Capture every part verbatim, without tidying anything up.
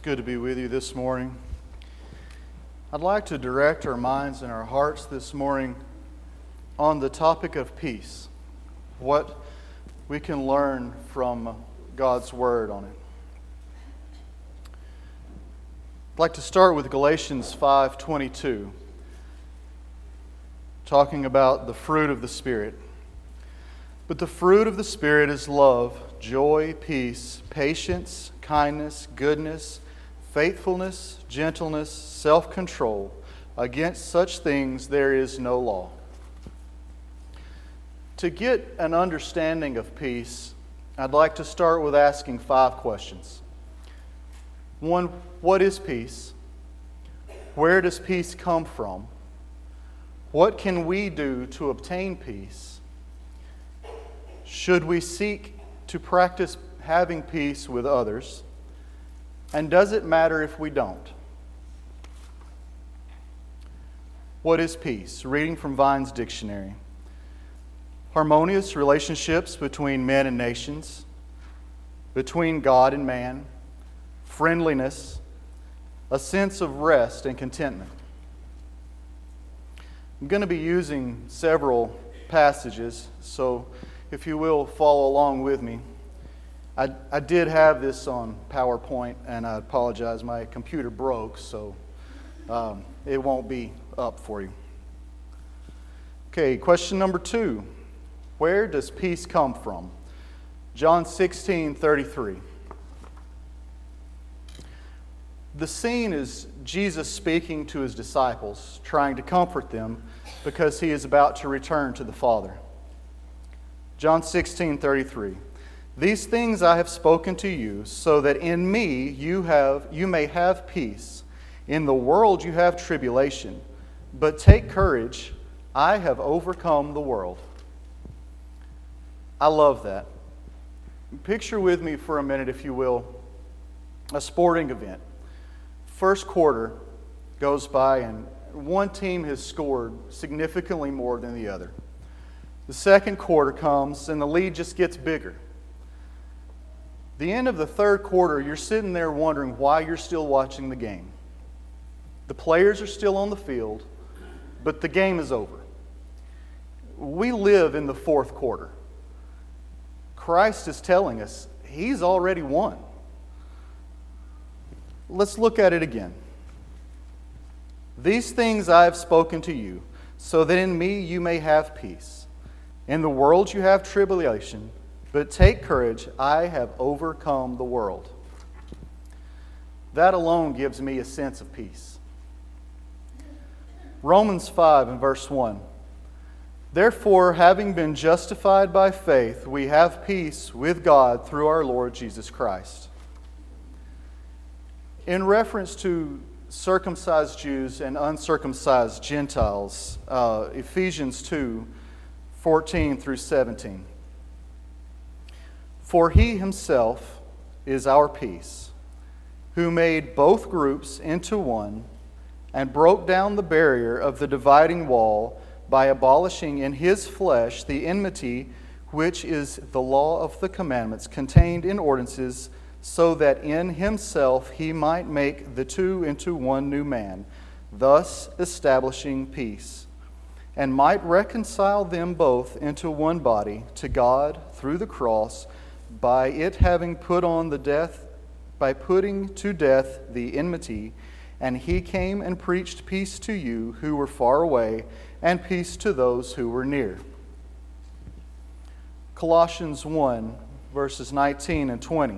good to be with you this morning. I'd like to direct our minds and our hearts this morning on the topic of peace, what we can learn from God's Word on it. I'd like to start with Galatians five twenty-two, talking about the fruit of the Spirit. But the fruit of the Spirit is love, joy, peace, patience, kindness, goodness, faithfulness, gentleness, self-control. Against such things there is no law. To get an understanding of peace, I'd like to start with asking five questions. One, what is peace? Where does peace come from? What can we do to obtain peace? Should we seek to practice having peace with others? And does it matter if we don't? What is peace? Reading from Vine's dictionary. Harmonious relationships between men and nations, between God and man, friendliness, a sense of rest and contentment. I'm going to be using several passages, so if you will follow along with me. I, I did have this on PowerPoint, and I apologize, my computer broke, so um, it won't be up for you. Okay, question number two. Where does peace come from? John sixteen thirty-three. The scene is Jesus speaking to his disciples, trying to comfort them because he is about to return to the Father. John sixteen thirty-three. These things I have spoken to you, so that in me you have you may have peace. In the world you have tribulation, but take courage, I have overcome the world. I love that. Picture with me for a minute, if you will, a sporting event. First quarter goes by and one team has scored significantly more than the other. The second quarter comes and the lead just gets bigger. The end of the third quarter, you're sitting there wondering why you're still watching the game. The players are still on the field, but the game is over. We live in the fourth quarter. Christ is telling us He's already won. Let's look at it again. These things I have spoken to you, so that in me you may have peace. In the world you have tribulation, but take courage, I have overcome the world. That alone gives me a sense of peace. Romans five and verse one. Therefore, having been justified by faith, we have peace with God through our Lord Jesus Christ. In reference to circumcised Jews and uncircumcised Gentiles, uh, Ephesians two, fourteen through seventeen. For He Himself is our peace, who made both groups into one and broke down the barrier of the dividing wall by abolishing in His flesh the enmity which is the law of the commandments contained in ordinances, so that in Himself He might make the two into one new man, thus establishing peace, and might reconcile them both into one body to God through the cross, by it having put on the death, by putting to death the enmity. And He came and preached peace to you who were far away, and peace to those who were near. Colossians one, verses nineteen and twenty.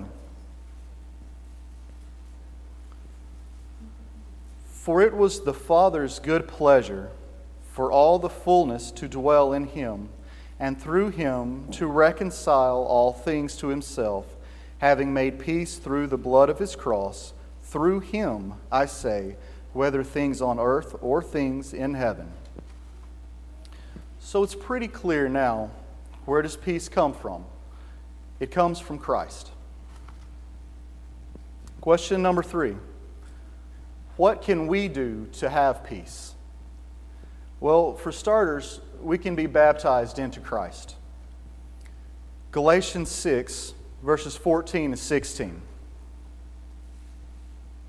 For it was the Father's good pleasure for all the fullness to dwell in Him, and through Him to reconcile all things to Himself, having made peace through the blood of His cross. Through Him, I say, whether things on earth or things in heaven. So it's pretty clear now, where does peace come from? It comes from Christ. Question number three. What can we do to have peace? Well, for starters, we can be baptized into Christ. Galatians six, verses fourteen and sixteen.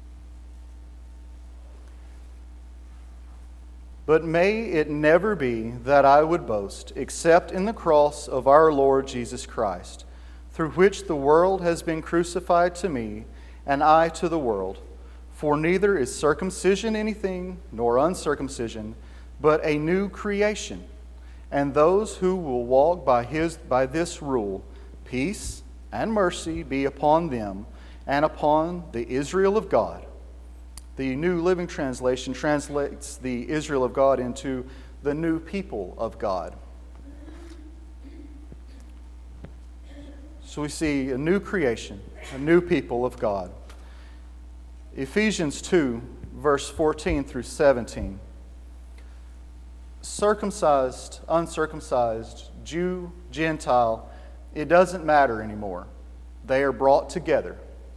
But may it never be that I would boast, except in the cross of our Lord Jesus Christ, through which the world has been crucified to me, and I to the world. For neither is circumcision anything, nor uncircumcision, but a new creation. And those who will walk by his by this rule, peace and mercy be upon them and upon the Israel of God. The New Living Translation translates the Israel of God into the new people of God. So we see a new creation, a new people of God. Ephesians two, verse fourteen through seventeen. Circumcised, uncircumcised, Jew, Gentile, it doesn't matter anymore. They are brought together.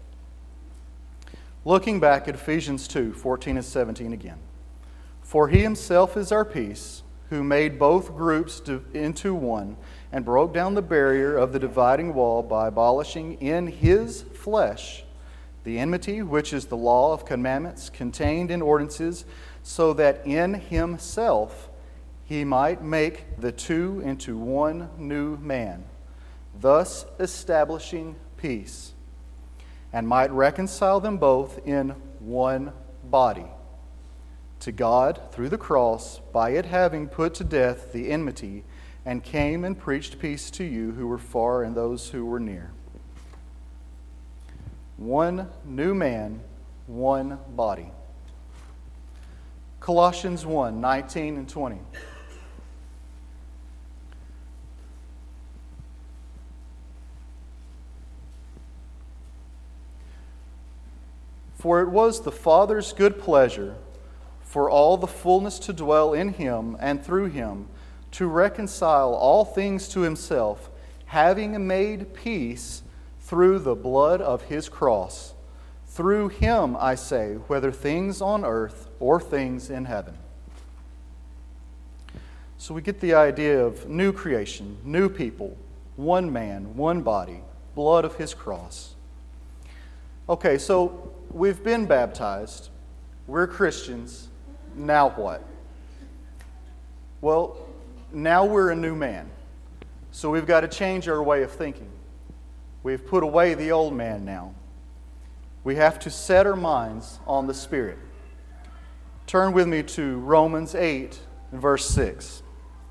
Looking back at Ephesians two, fourteen and seventeen again. For he himself is our peace, who made both groups into one, and broke down the barrier of the dividing wall by abolishing in his flesh the enmity, which is the law of commandments contained in ordinances, so that in himself he might make the two into one new man, thus establishing peace, and might reconcile them both in one body to God through the cross, by it having put to death the enmity, and came and preached peace to you who were far and those who were near. One new man, one body. Colossians one, nineteen and twenty. For it was the Father's good pleasure for all the fullness to dwell in him, and through him to reconcile all things to himself, having made peace through the blood of his cross. Through him, I say, whether things on earth or things in heaven. So we get the idea of new creation, new people, one man, one body, blood of his cross. Okay, so we've been baptized. We're Christians. Now what? Well, now we're a new man. So we've got to change our way of thinking. We've put away the old man now. We have to set our minds on the Spirit. Turn with me to Romans eight, verse six.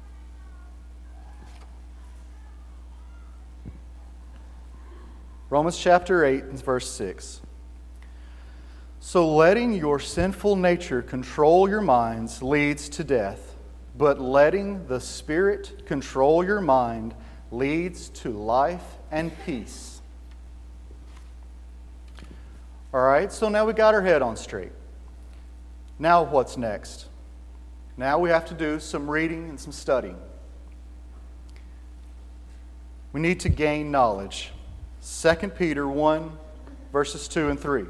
Romans chapter eight, verse six. So letting your sinful nature control your minds leads to death, but letting the Spirit control your mind leads to life and peace. All right, so now we got our head on straight. Now what's next? Now we have to do some reading and some studying. We need to gain knowledge. Second Peter one, verses two and three.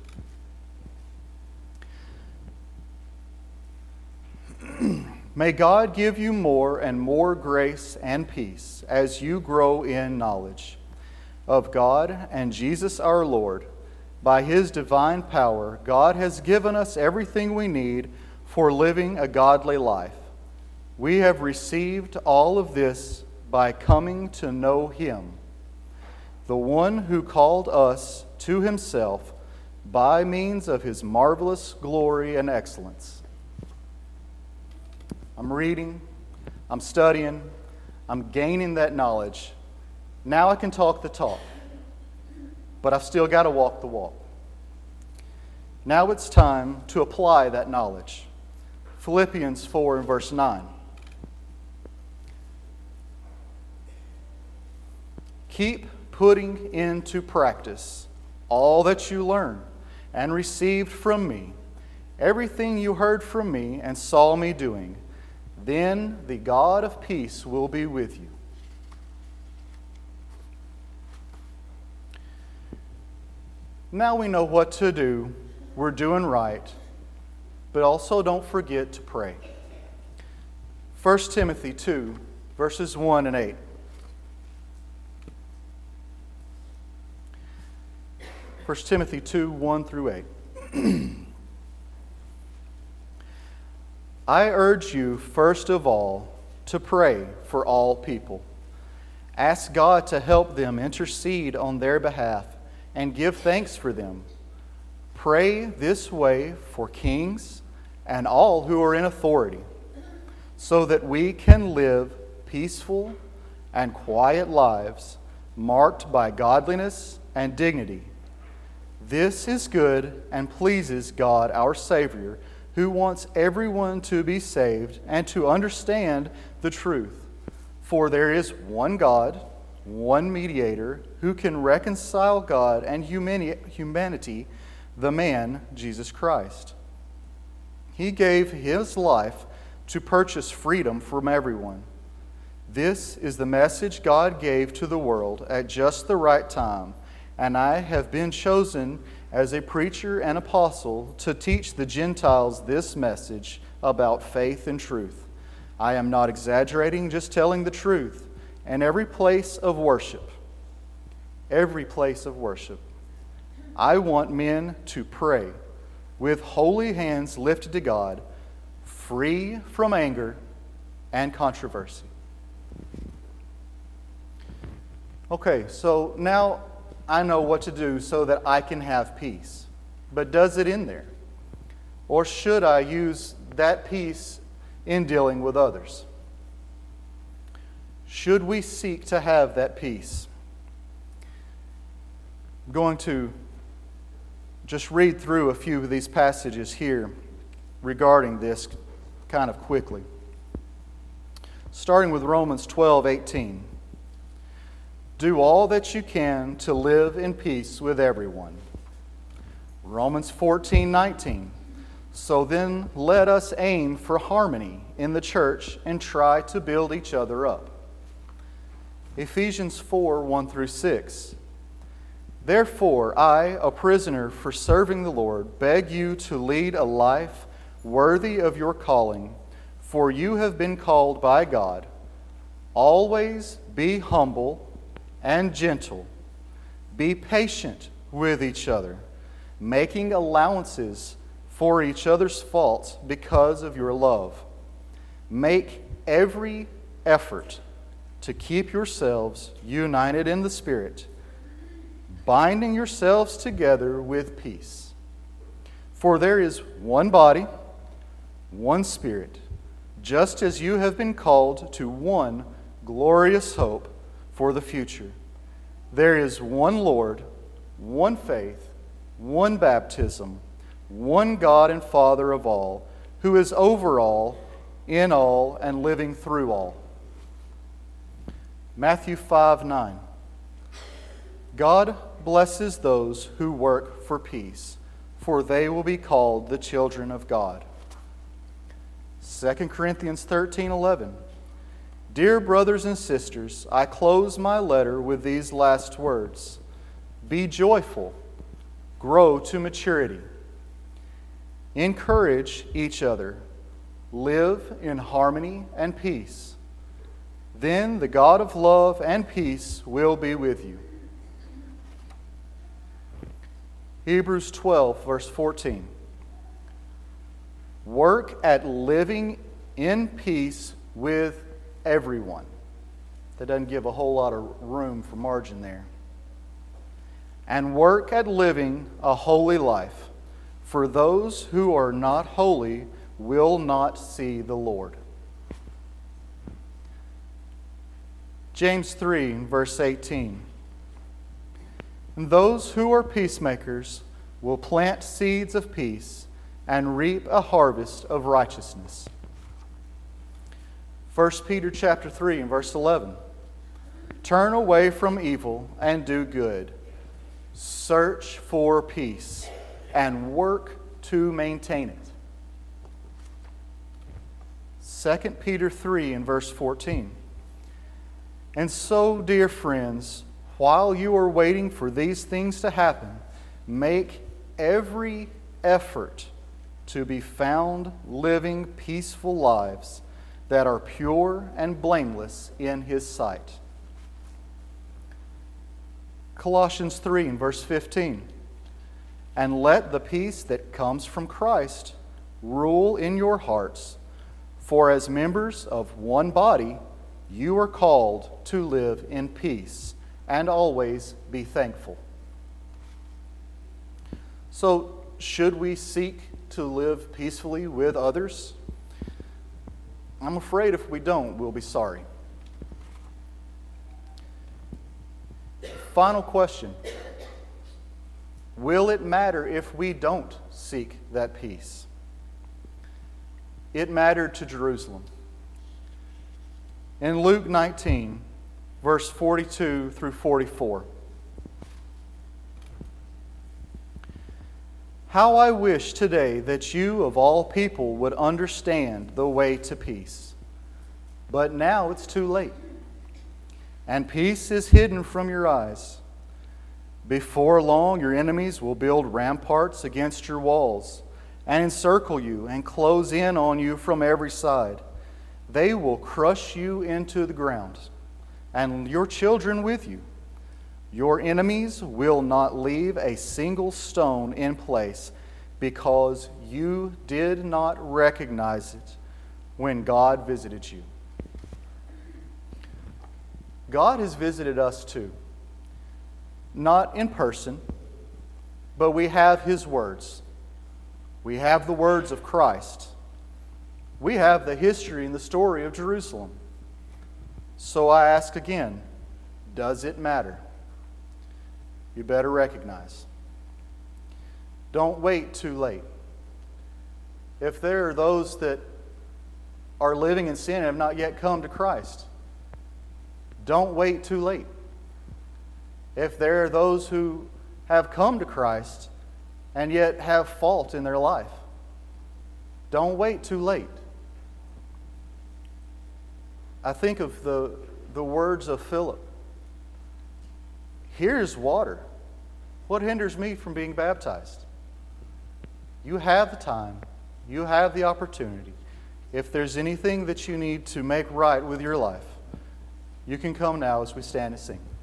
May God give you more and more grace and peace as you grow in knowledge of God and Jesus our Lord. By his divine power, God has given us everything we need for living a godly life. We have received all of this by coming to know him, the one who called us to himself by means of his marvelous glory and excellence. I'm reading, I'm studying, I'm gaining that knowledge. Now I can talk the talk, but I've still got to walk the walk. Now it's time to apply that knowledge. Philippians four and verse nine. Keep putting into practice all that you learn and received from me, everything you heard from me and saw me doing. Then the God of peace will be with you. Now we know what to do. We're doing right. But also don't forget to pray. First Timothy two, verses one and eight. First Timothy two, one through eight. I urge you, first of all, to pray for all people. Ask God to help them intercede on their behalf and give thanks for them. Pray this way for kings and all who are in authority, so that we can live peaceful and quiet lives marked by godliness and dignity. This is good and pleases God our Savior, who wants everyone to be saved and to understand the truth. For there is one God, one mediator, who can reconcile God and humanity, the man, Jesus Christ. He gave his life to purchase freedom from everyone. This is the message God gave to the world at just the right time, and I have been chosen as a preacher and apostle to teach the Gentiles this message about faith and truth. I am not exaggerating, just telling the truth. And every place of worship, every place of worship, I want men to pray with holy hands lifted to God, free from anger and controversy. Okay, so now I know what to do so that I can have peace. But does it end there? Or should I use that peace in dealing with others? Should we seek to have that peace? I'm going to just read through a few of these passages here regarding this kind of quickly. Starting with Romans twelve eighteen. Do all that you can to live in peace with everyone. Romans fourteen nineteen. So then let us aim for harmony in the church and try to build each other up. Ephesians four one through six. Therefore, I, a prisoner for serving the Lord, beg you to lead a life worthy of your calling, for you have been called by God. Always be humble and gentle. Be patient with each other, making allowances for each other's faults because of your love. Make every effort to keep yourselves united in the Spirit, binding yourselves together with peace. For there is one body, one Spirit, just as you have been called to one glorious hope for the future. There is one Lord, one faith, one baptism, one God and Father of all, who is over all, in all, and living through all. Matthew five nine. God blesses those who work for peace, for they will be called the children of God. Second Corinthians thirteen eleven. Dear brothers and sisters, I close my letter with these last words. Be joyful, grow to maturity. Encourage each other, live in harmony and peace. Then the God of love and peace will be with you. Hebrews twelve, verse fourteen. Work at living in peace with everyone. That doesn't give a whole lot of room for margin there. And work at living a holy life, for those who are not holy will not see the Lord. James three, verse eighteen. And those who are peacemakers will plant seeds of peace and reap a harvest of righteousness. First Peter chapter three and verse eleven. Turn away from evil and do good. Search for peace and work to maintain it. Second Peter three and verse fourteen. And so, dear friends, while you are waiting for these things to happen, make every effort to be found living peaceful lives that are pure and blameless in His sight. Colossians three and verse fifteen. And let the peace that comes from Christ rule in your hearts, For as members of one body, you are called to live in peace and always be thankful. So, should we seek to live peacefully with others? I'm afraid if we don't, we'll be sorry. Final question. Will it matter if we don't seek that peace? It mattered to Jerusalem. In Luke nineteen, verse forty-two through forty-four. How I wish today that you of all people would understand the way to peace. But now it's too late, and peace is hidden from your eyes. Before long, your enemies will build ramparts against your walls and encircle you and close in on you from every side. They will crush you into the ground, and your children with you. Your enemies will not leave a single stone in place, because you did not recognize it when God visited you. God has visited us too. Not in person, but we have His words. We have the words of Christ. We have the history and the story of Jerusalem. So I ask again, does it matter? You better recognize. Don't wait too late. If there are those that are living in sin and have not yet come to Christ, don't wait too late. If there are those who have come to Christ and yet have fault in their life, don't wait too late. I think of the, the words of Philip. Here's water. What hinders me from being baptized? You have the time. You have the opportunity. If there's anything that you need to make right with your life, you can come now as we stand and sing.